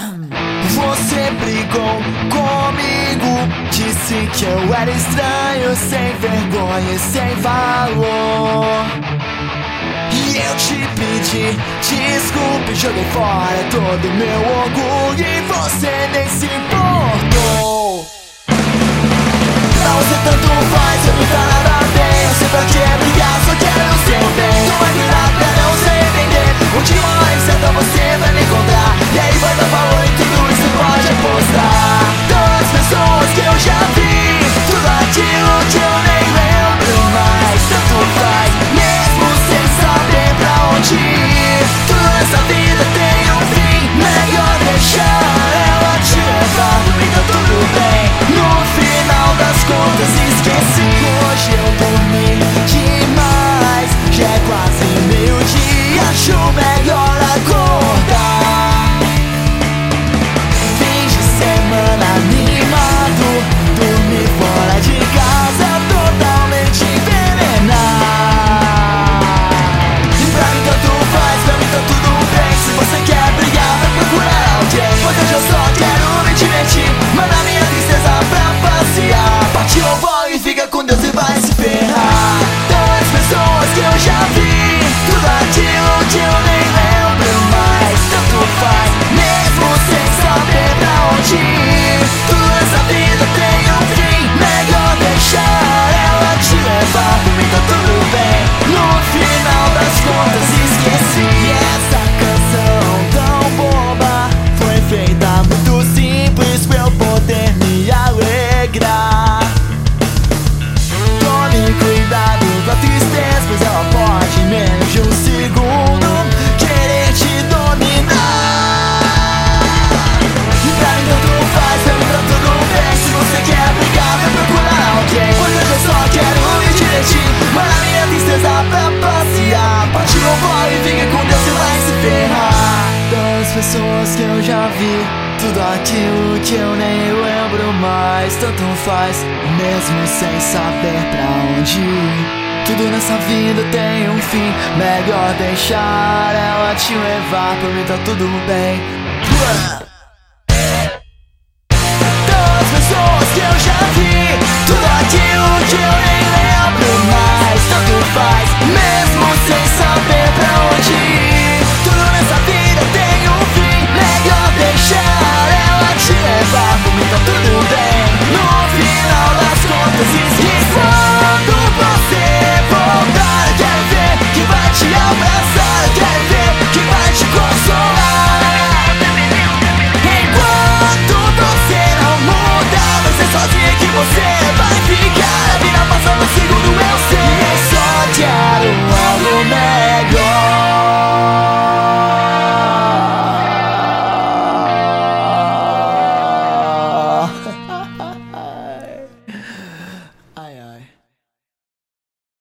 Você brigou comigo, disse que eu era estranho, sem vergonha e sem valor. E eu te pedi desculpa, joguei fora todo meu orgulho e você nem se importou. Pra você tanto faz, eu nunca nada bem. Eu sei pra que é brigar, só quero o seu bem. Toma cuidado pra não se vender. Um dia uma hora certa você vai me encontrar, e aí vai dar valor em tudo isso, pode apostar. Todas as pessoas que eu já vi, tudo aquilo que eu nem lembro mais. Tanto faz, mesmo sem saber pra onde ir. Tudo nessa vida tem um fim, melhor deixar ela te levar. Por mim tá tudo bem, no final das contas esqueci. Hoje eu dormi demais, já é quase meio-dia, acho melhor acordar. Fim de semana animado, dormir fora de casa totalmente envenenado. E pra mim tanto faz, pra mim tá tudo bem. Se você quer brigar, vai procurar alguém, pois hoje eu só quero me divertir, mandar minha tristeza pra passear. Bate o bola e fica com Deus e vai se ferrar. Todas as pessoas que eu já vi, tudo aquilo que eu nem lembro mais. Tanto faz, mesmo sem saber pra onde ir. Tudo nessa vida tem um fim, melhor deixar ela te levar. Por mim tá tudo bem, no final das contas esqueci. E essa canção tão boba foi feita muito simples pra eu poder me alegrar. Tome cuidado com a tristeza, pois ela pode em menos de um segundo querer te dominar. E pra mim tanto faz, pra mim tá tudo bem. Se você quer brigar, vai procurar alguém, pois hoje eu só quero me divertir, mandar minha tristeza pra passear. Bate o bola e fica com Deus e vai se ferrar. Das pessoas que eu já vi, tudo aquilo que eu nem lembro mais. Tanto faz, mesmo sem saber pra onde ir. Tudo nessa vida tem um fim, melhor deixar ela te levar. Por mim tá tudo bem.